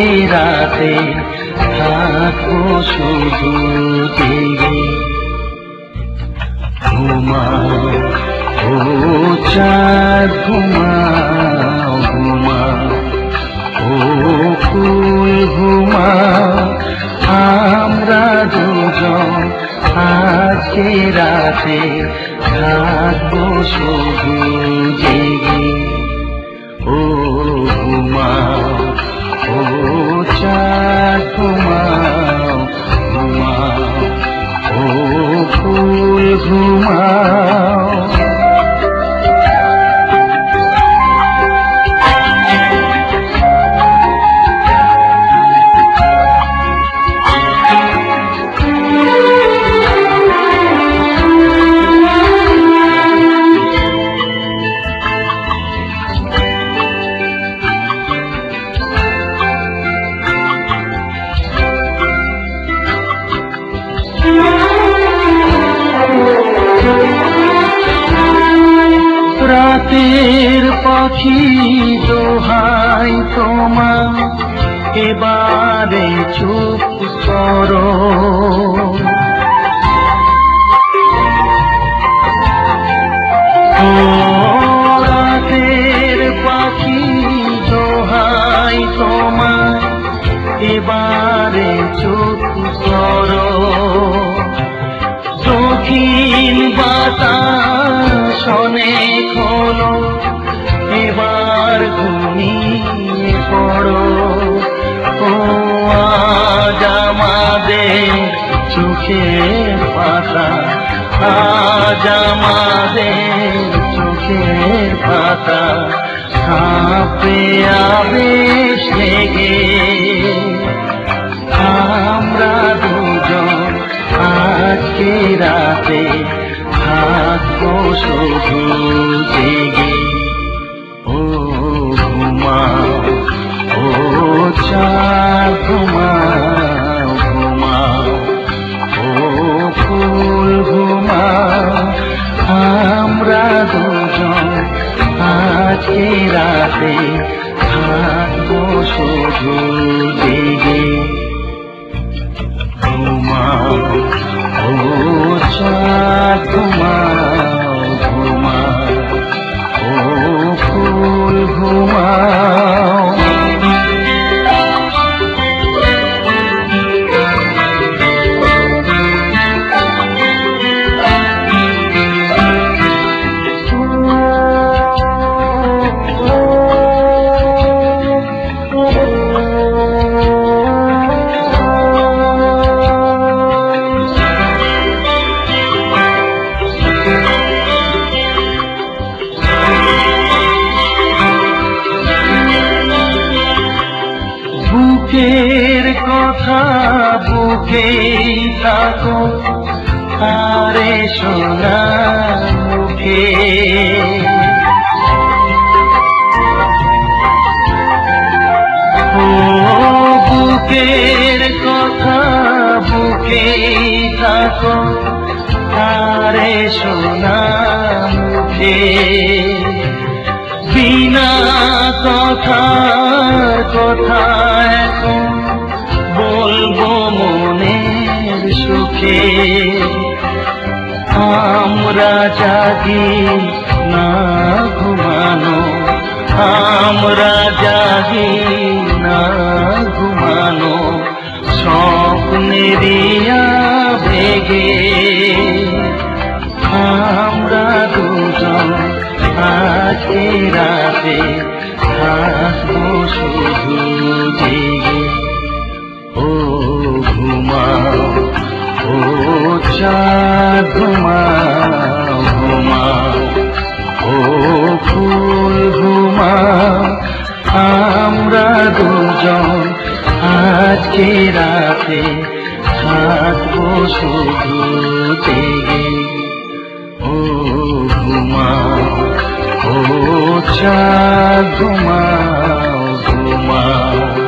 রাতে থাকবো শুধু জেগে। ঘুমাও ও চাঁদ ঘুমাও, ঘুমাও ও ফুল ঘুমাও, আমরা দুজন আজকে রাতে থাকবো শুধু জেগে। ও ঘুমাও ও চাঁদ ঘুমাও, ঘুমাও ও ফুল ঘুমাও। রাতের পাখি দোহাই তোমার, এবারে চুপ করো। ও রাতের পাখি দোহাই তোমার, এবারে চুপ করো। দক্ষিণ বাতাস অনেক হলো, এবার ঘুমিয়ে পড়ো। ও আজ আমাদের চোখের পাতা, আজ আমাদের চোখের পাতা কাঁপে আবেশ লেগে। আমরা দুজন আজকে রাতে থাকবো শুধু জেগে। ও ঘুমাও ও চাঁদ ঘুমাও, ঘুমাও ও ফুল ঘুমাও, আমরা দুজন আজকে রাতে থাকবো শুধু জেগে। ঘুমাও ও চাঁদ ঘুমাও, ঘুমাও ও ফুল ঘুমাও। বুকের কথা বুকেই থাকো, আরে সোনা মুখে। ও বুকের কথা বুকেই থাকো, আরে সোনা মুখে। বিনা কথার কথা এখন বলবো মনের সুখে। আমরা জাগি না ঘুমানো, আমরা জাগি না ঘুমানো, স্বপ্নেরই আবেগে। আমরা দুজন আজকে রাতে থাকবো শুধু জেগে। ও ঘুমাও ও চাঁদ ঘুমাও, ঘুমাও ও ফুল ঘুমাও, আমরা দুজন আজকে রাতে থাকবো শুধু জেগে। ও ঘুমাও ও চাঁদ ঘুমাও, ঘুমাও